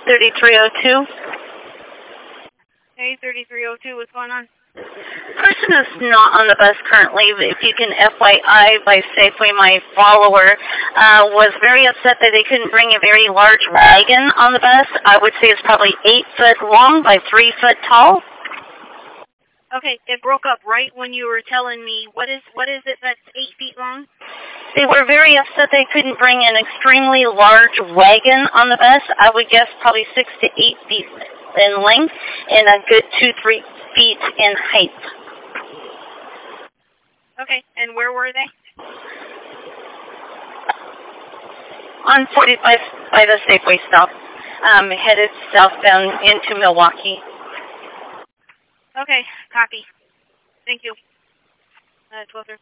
3302. Hey, 3302, what's going on? Person is not on the bus currently. If you can FYI by Safeway, my follower was very upset that they couldn't bring a very large wagon on the bus. I would say it's probably 8 foot long by 3 foot tall. Okay, it broke up right when you were telling me what is it that's 8 feet long? They were very upset they couldn't bring an extremely large wagon on the bus. I would guess probably 6 to 8 feet in length and a good 2-3 feet in height. Okay, and where were they? On 45 by the Safeway stop, headed southbound into Milwaukee. Okay, copy. Thank you. 12:30.